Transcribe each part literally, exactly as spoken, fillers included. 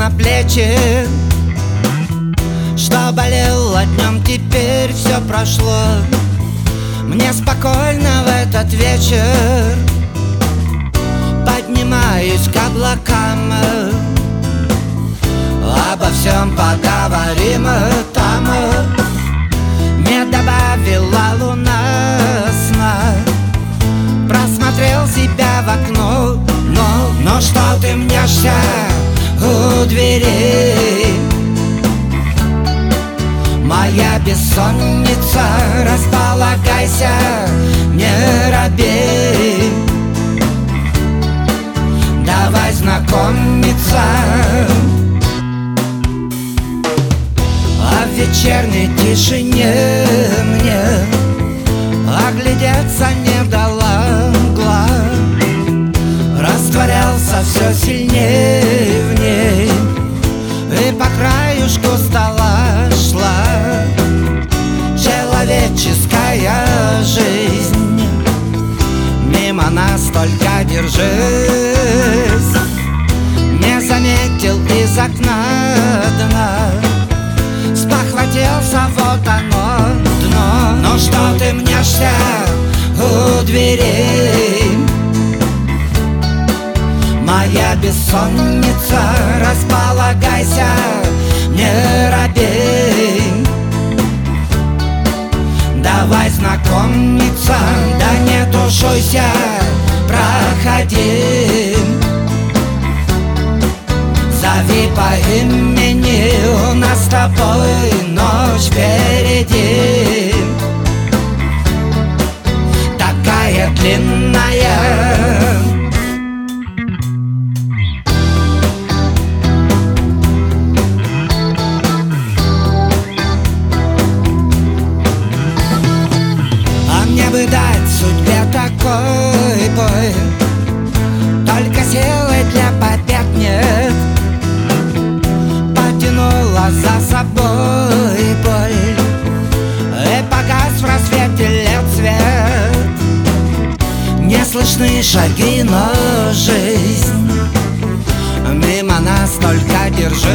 на плечи. Что болело днем, теперь все прошло. Мне спокойно в этот вечер. Поднимаюсь к облакам. Обо всем поговорим там. Не добавила луна сна. Просмотрел себя в окно. Но, но что ты мнешься у дверей? Моя бессонница, располагайся, не робей. Давай знакомиться. А в вечерней тишине мне оглядеться не дала мгла. Растворялся все сильнее в ней, и по краюшку стола шла человеческая жизнь. Мимо нас только держись. Не заметил из окна дна. Спохватился, вот оно, дно. Ну что ты мнешься у дверей? Моя бессонница, располагайся, не робей. Давай знакомиться, да не тушуйся, проходи. Зови по имени, у нас с тобой ночь впереди. Такая длинная. Бы дать судьбе такой бой, только силы для побед нет. Потянула за собой боль, и погас в рассвете лет свет. Не слышны шаги, но жизнь мимо нас только держись.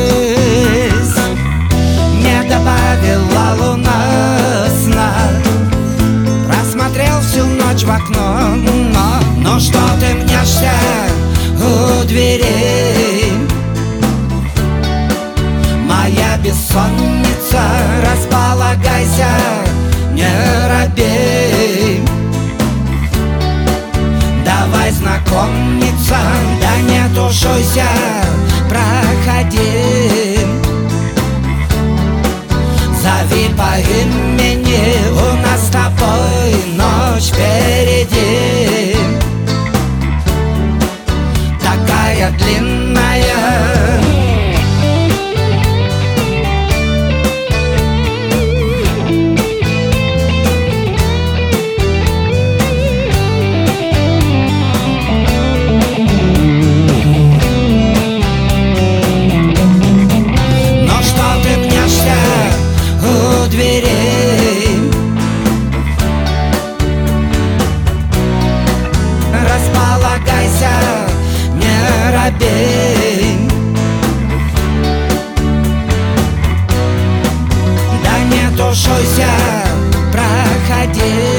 Не добавила луна сна. Просмотрел всю ночь в окно. Но, но что ты мнешься у дверей? Моя бессонница, располагайся, не робей. Давай знакомиться, да не тушуйся, проходи. Зови по имени, у нас с тобой ночь впереди. Такая длинная. Но что ты мнешься у дверей? Располагайся, не робей. Да не тушуйся, проходи.